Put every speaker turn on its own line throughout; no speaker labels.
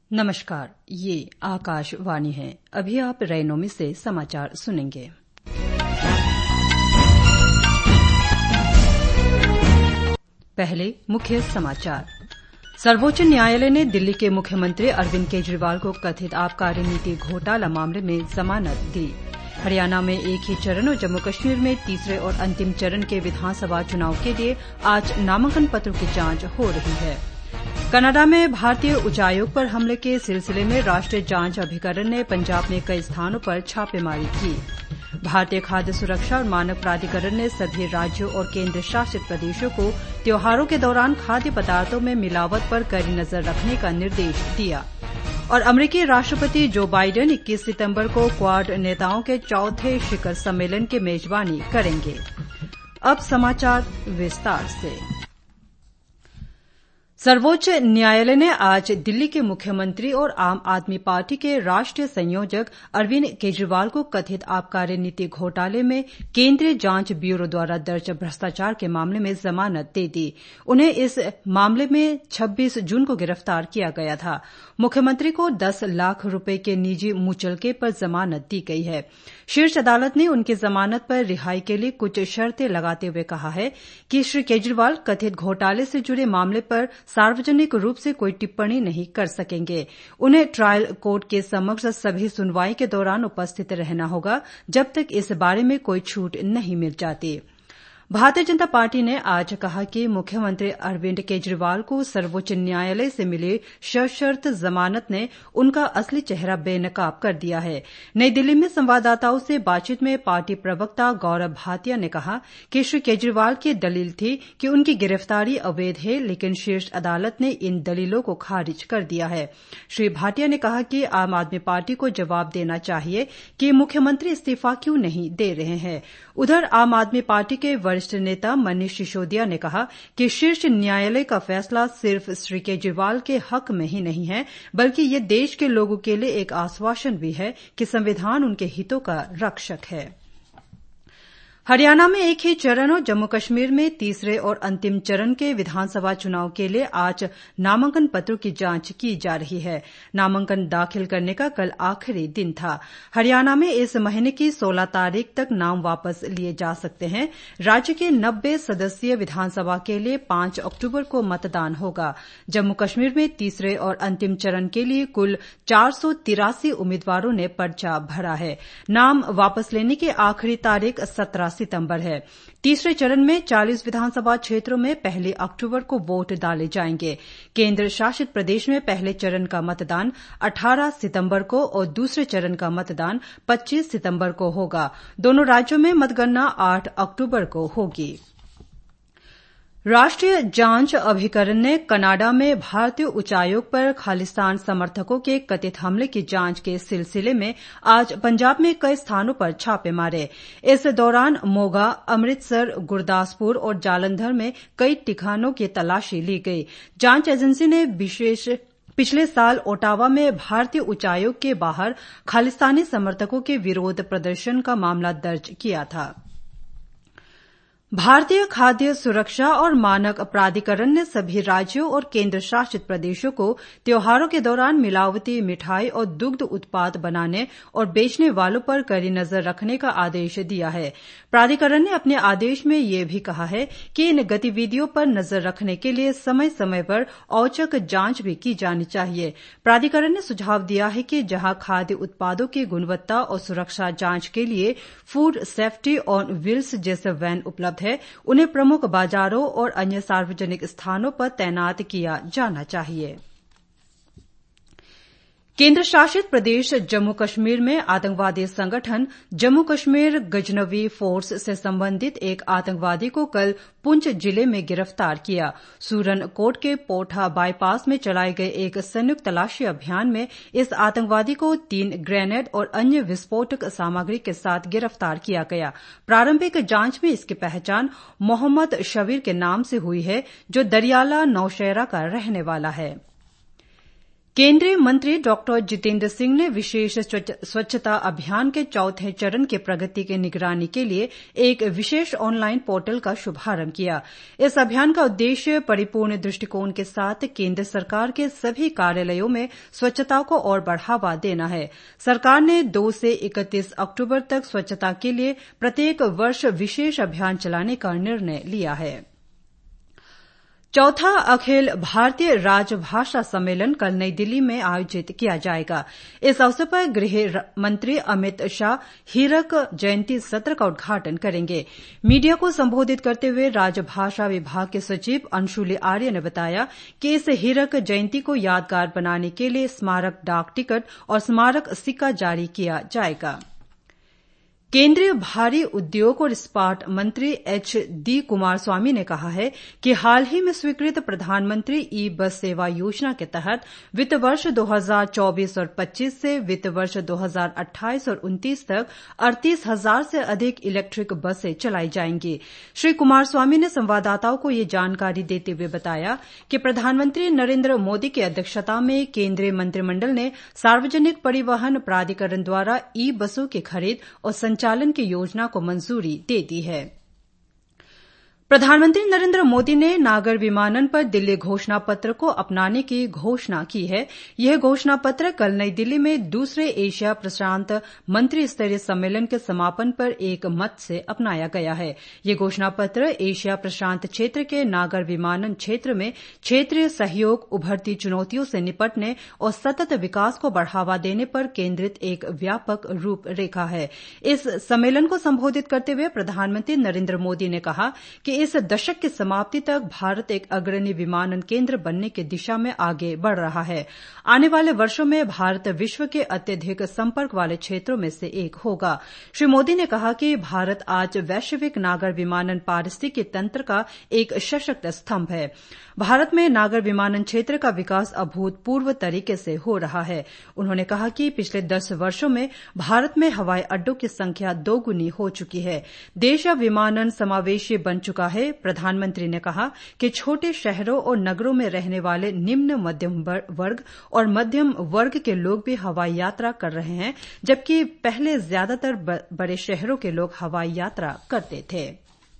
नमस्कार, ये आकाशवाणी है। अभी आप रैनोमी से समाचार सुनेंगे। पहले मुख्य समाचार। सर्वोच्च न्यायालय ने दिल्ली के मुख्यमंत्री अरविंद केजरीवाल को कथित आबकारी नीति घोटाला मामले में जमानत दी। हरियाणा में एक ही चरण और जम्मू कश्मीर में तीसरे और अंतिम चरण के विधानसभा चुनाव के लिए आज नामांकन पत्रों की जांच हो रही है। कनाडा में भारतीय उच्चायोग पर हमले के सिलसिले में राष्ट्रीय जांच अभिकरण ने पंजाब में कई स्थानों पर छापेमारी की। भारतीय खाद्य सुरक्षा और मानक प्राधिकरण ने सभी राज्यों और केंद्र शासित प्रदेशों को त्योहारों के दौरान खाद्य पदार्थों में मिलावट पर कड़ी नजर रखने का निर्देश दिया। और अमेरिकी राष्ट्रपति जो बाइडेन 21 सितंबर को क्वाड नेताओं के चौथे शिखर सम्मेलन की मेजबानी करेंगे। अब समाचार विस्तार से। सर्वोच्च न्यायालय ने आज दिल्ली के मुख्यमंत्री और आम आदमी पार्टी के राष्ट्रीय संयोजक अरविंद केजरीवाल को कथित आबकारी नीति घोटाले में केंद्रीय जांच ब्यूरो द्वारा दर्ज भ्रष्टाचार के मामले में जमानत दे दी। उन्हें इस मामले में 26 जून को गिरफ्तार किया गया था। मुख्यमंत्री को 10 लाख रुपए के निजी मुचलके पर जमानत दी गई है। शीर्ष अदालत ने उनकी जमानत पर रिहाई के लिए कुछ शर्तें लगाते हुए कहा है कि श्री केजरीवाल कथित घोटाले से जुड़े मामले पर सार्वजनिक रूप से कोई टिप्पणी नहीं कर सकेंगे। उन्हें ट्रायल कोर्ट के समक्ष सभी सुनवाई के दौरान उपस्थित रहना होगा जब तक इस बारे में कोई छूट नहीं मिल जाती। भारतीय जनता पार्टी ने आज कहा कि मुख्यमंत्री अरविंद केजरीवाल को सर्वोच्च न्यायालय से मिली सशर्त जमानत ने उनका असली चेहरा बेनकाब कर दिया है। नई दिल्ली में संवाददाताओं से बातचीत में पार्टी प्रवक्ता गौरव भाटिया ने कहा कि श्री केजरीवाल की दलील थी कि उनकी गिरफ्तारी अवैध है, लेकिन शीर्ष अदालत ने इन दलीलों को खारिज कर दिया है। श्री भाटिया ने कहा कि आम आदमी पार्टी को जवाब देना चाहिए कि मुख्यमंत्री इस्तीफा क्यों नहीं दे रहे हैं। उधर आम आदमी पार्टी के वरिष्ठ नेता मनीष सिसोदिया ने कहा कि शीर्ष न्यायालय का फैसला सिर्फ श्री केजरीवाल के हक में ही नहीं है, बल्कि ये देश के लोगों के लिए एक आश्वासन भी है कि संविधान उनके हितों का रक्षक है। हरियाणा में एक ही चरण और जम्मू कश्मीर में तीसरे और अंतिम चरण के विधानसभा चुनाव के लिए आज नामांकन पत्रों की जांच की जा रही है। नामांकन दाखिल करने का कल आखिरी दिन था। हरियाणा में इस महीने की 16 तारीख तक नाम वापस लिए जा सकते हैं। राज्य के 90 सदस्यीय विधानसभा के लिए 5 अक्टूबर को मतदान होगा। जम्मू कश्मीर में तीसरे और अंतिम चरण के लिए कुल 483 उम्मीदवारों ने पर्चा भरा है। नाम वापस लेने की आखिरी तारीख 17 सितंबर है। तीसरे चरण में 40 विधानसभा क्षेत्रों में 1 अक्टूबर को वोट डाले जाएंगे। केंद्र शासित प्रदेश में पहले चरण का मतदान 18 सितंबर को और दूसरे चरण का मतदान 25 सितंबर को होगा। दोनों राज्यों में मतगणना 8 अक्टूबर को होगी। राष्ट्रीय जांच अभिकरण ने कनाडा में भारतीय उच्चायोग पर खालिस्तान समर्थकों के कथित हमले की जांच के सिलसिले में आज पंजाब में कई स्थानों पर छापे मारे। इस दौरान मोगा, अमृतसर, गुरदासपुर और जालंधर में कई ठिकानों की तलाशी ली गई। जांच एजेंसी ने पिछले साल ओटावा में भारतीय उच्चायोग के बाहर खालिस्तानी समर्थकों के विरोध प्रदर्शन का मामला दर्ज किया था। भारतीय खाद्य सुरक्षा और मानक प्राधिकरण ने सभी राज्यों और केंद्र शासित प्रदेशों को त्योहारों के दौरान मिलावटी मिठाई और दुग्ध उत्पाद बनाने और बेचने वालों पर कड़ी नजर रखने का आदेश दिया है। प्राधिकरण ने अपने आदेश में यह भी कहा है कि इन गतिविधियों पर नजर रखने के लिए समय समय पर औचक जांच भी की जानी चाहिए। प्राधिकरण ने सुझाव दिया है कि जहां खाद्य उत्पादों की गुणवत्ता और सुरक्षा जांच के लिए फूड सेफ्टी ऑन व्हील्स जैसे वैन उपलब्ध है, उन्हें प्रमुख बाजारों और अन्य सार्वजनिक स्थानों पर तैनात किया जाना चाहिए। केंद्र शासित प्रदेश जम्मू कश्मीर में आतंकवादी संगठन जम्मू कश्मीर गजनवी फोर्स से संबंधित एक आतंकवादी को कल पुंछ जिले में गिरफ्तार किया। सूरनकोट के पोठा बाईपास में चलाए गए एक संयुक्त तलाशी अभियान में इस आतंकवादी को 3 ग्रेनेड और अन्य विस्फोटक सामग्री के साथ गिरफ्तार किया गया। प्रारंभिक जांच में इसकी पहचान मोहम्मद शबीर के नाम से हुई है, जो दरियाला नौशेरा का रहने वाला है। केंद्रीय मंत्री डॉक्टर जितेंद्र सिंह ने विशेष स्वच्छता अभियान के चौथे चरण की प्रगति की निगरानी के लिए एक विशेष ऑनलाइन पोर्टल का शुभारंभ किया। इस अभियान का उद्देश्य परिपूर्ण दृष्टिकोण के साथ केंद्र सरकार के सभी कार्यालयों में स्वच्छता को और बढ़ावा देना है। सरकार ने 2 से 31 अक्टूबर तक स्वच्छता के लिए प्रत्येक वर्ष विशेष अभियान चलाने का निर्णय लिया है। चौथा अखिल भारतीय राजभाषा सम्मेलन कल नई दिल्ली में आयोजित किया जाएगा। इस अवसर पर गृह मंत्री अमित शाह हीरक जयंती सत्र का उद्घाटन करेंगे। मीडिया को संबोधित करते हुए राजभाषा विभाग के सचिव अंशुली आर्य ने बताया कि इस हीरक जयंती को यादगार बनाने के लिए स्मारक डाक टिकट और स्मारक सिक्का जारी किया जाएगा। केंद्रीय भारी उद्योग और इस्पात मंत्री H.D. कुमारस्वामी ने कहा है कि हाल ही में स्वीकृत प्रधानमंत्री ई बस सेवा योजना के तहत वित्त वर्ष 2024 और 25 से वित्त वर्ष 2028 और 29 तक 38,000 से अधिक इलेक्ट्रिक बसें चलाई जाएंगी। श्री कुमारस्वामी ने संवाददाताओं को ये जानकारी देते हुए बताया कि प्रधानमंत्री नरेंद्र मोदी की अध्यक्षता में केंद्रीय मंत्रिमंडल ने सार्वजनिक परिवहन प्राधिकरण द्वारा ई बसों की खरीद और संचालन की योजना को मंजूरी दे दी है। प्रधानमंत्री नरेंद्र मोदी ने नागर विमानन पर दिल्ली घोषणा पत्र को अपनाने की घोषणा की है। यह घोषणा पत्र कल नई दिल्ली में दूसरे एशिया प्रशांत मंत्री स्तरीय सम्मेलन के समापन पर एक मत से अपनाया गया है। यह घोषणा पत्र एशिया प्रशांत क्षेत्र के नागर विमानन क्षेत्र में क्षेत्रीय सहयोग, उभरती चुनौतियों से निपटने और सतत विकास को बढ़ावा देने पर केंद्रित एक व्यापक रूपरेखा है। इस सम्मेलन को संबोधित करते हुए प्रधानमंत्री नरेंद्र मोदी ने कहा कि इस दशक की समाप्ति तक भारत एक अग्रणी विमानन केंद्र बनने की दिशा में आगे बढ़ रहा है। आने वाले वर्षों में भारत विश्व के अत्यधिक संपर्क वाले क्षेत्रों में से एक होगा। श्री मोदी ने कहा कि भारत आज वैश्विक नागर विमानन पारिस्थितिकी तंत्र का एक सशक्त स्तंभ है। भारत में नागर विमानन क्षेत्र का विकास अभूतपूर्व तरीके से हो रहा है। उन्होंने कहा कि पिछले 10 वर्षों में भारत में हवाई अड्डों की संख्या दोगुनी हो चुकी है। देश अब विमानन समावेशी बन चुका है। प्रधानमंत्री ने कहा कि छोटे शहरों और नगरों में रहने वाले निम्न मध्यम वर्ग और मध्यम वर्ग के लोग भी हवाई यात्रा कर रहे हैं, जबकि पहले ज्यादातर बड़े शहरों के लोग हवाई यात्रा करते थे।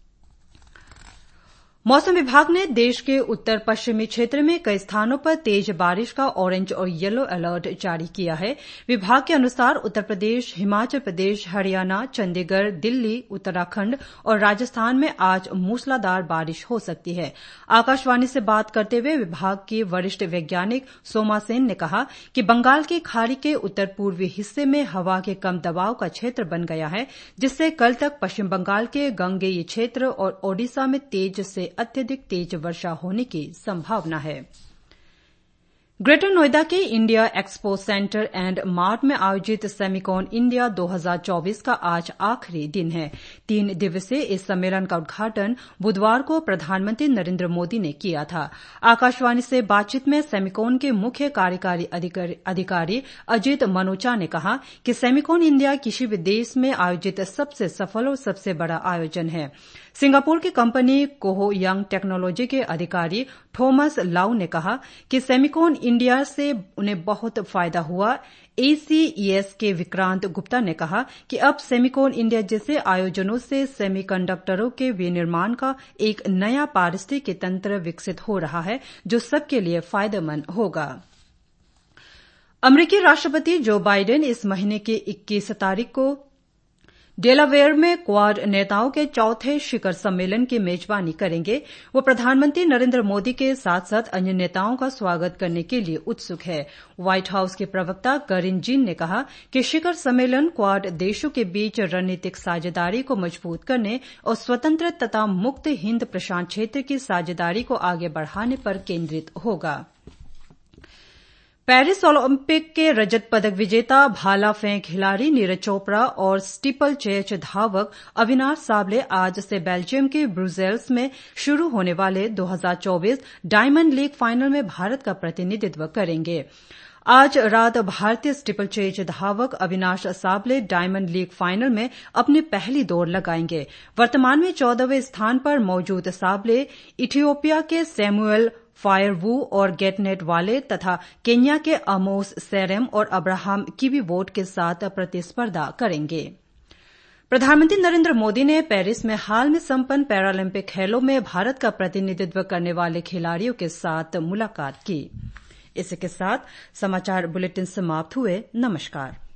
मौसम विभाग ने देश के उत्तर पश्चिमी क्षेत्र में कई स्थानों पर तेज बारिश का ऑरेंज और येलो अलर्ट जारी किया है। विभाग के अनुसार उत्तर प्रदेश, हिमाचल प्रदेश, हरियाणा, चंडीगढ़, दिल्ली, उत्तराखंड और राजस्थान में आज मूसलाधार बारिश हो सकती है। आकाशवाणी से बात करते हुए विभाग के वरिष्ठ वैज्ञानिक सोमा सेन ने कहा कि बंगाल की खाड़ी के उत्तर पूर्वी हिस्से में हवा के कम दबाव का क्षेत्र बन गया है, जिससे कल तक पश्चिम बंगाल के गंगेय क्षेत्र और ओडिशा में तेज से अत्यधिक तेज वर्षा होने की संभावना है। ग्रेटर नोएडा के India expo centre and mart में आयोजित सेमिकॉन इंडिया 2024 का आज आखिरी दिन है। 3 दिवसीय इस सम्मेलन का उद्घाटन बुधवार को प्रधानमंत्री नरेंद्र मोदी ने किया था। आकाशवाणी से बातचीत में सेमिकॉन के मुख्य कार्यकारी अधिकारी अजित मनोचा ने कहा कि सेमिकॉन इंडिया किसी भी देश में आयोजित सबसे सफल और सबसे बड़ा आयोजन है। सिंगापुर की कंपनी कोहो यंग टेक्नोलॉजी के अधिकारी थॉमस लाउ ने कहा कि सेमिकॉन इंडिया से उन्हें बहुत फायदा हुआ। ACES के विक्रांत गुप्ता ने कहा कि अब सेमिकॉन इंडिया जैसे आयोजनों से सेमीकंडक्टरों के विनिर्माण का एक नया पारिस्थितिकी तंत्र विकसित हो रहा है, जो सबके लिए फायदेमंद होगा। अमेरिकी राष्ट्रपति जो बाइडेन इस महीने की 21 तारीख को डेलावेयर में क्वाड नेताओं के चौथे शिखर सम्मेलन की मेजबानी करेंगे। वो प्रधानमंत्री नरेंद्र मोदी के साथ साथ अन्य नेताओं का स्वागत करने के लिए उत्सुक है। व्हाइट हाउस के प्रवक्ता करिन जीन ने कहा कि शिखर सम्मेलन क्वाड देशों के बीच रणनीतिक साझेदारी को मजबूत करने और स्वतंत्र तथा मुक्त हिंद प्रशांत क्षेत्र की साझेदारी को आगे बढ़ाने पर केंद्रित होगा। पेरिस ओलंपिक के रजत पदक विजेता भाला फेंक खिलाड़ी नीरज चोपड़ा और स्टीपल चेज धावक अविनाश साबले आज से बेल्जियम के ब्रुसेल्स में शुरू होने वाले 2024 डायमंड लीग फाइनल में भारत का प्रतिनिधित्व करेंगे। आज रात भारतीय स्टीपल चेज धावक Avinash Sable diamond league final में अपनी पहली दौड़ लगाएंगे। वर्तमान में 14वें स्थान पर मौजूद साबले इथियोपिया के सैमुएल फायर वू और गेटनेट वाले तथा केन्या के अमोस सेरेम और अब्राहम किवीवोट के साथ प्रतिस्पर्धा करेंगे। प्रधानमंत्री नरेंद्र मोदी ने पेरिस में हाल में संपन्न पैरालंपिक खेलों में भारत का प्रतिनिधित्व करने वाले खिलाड़ियों के साथ मुलाकात की। इसी के साथ समाचार बुलेटिन समाप्त हुए। नमस्कार।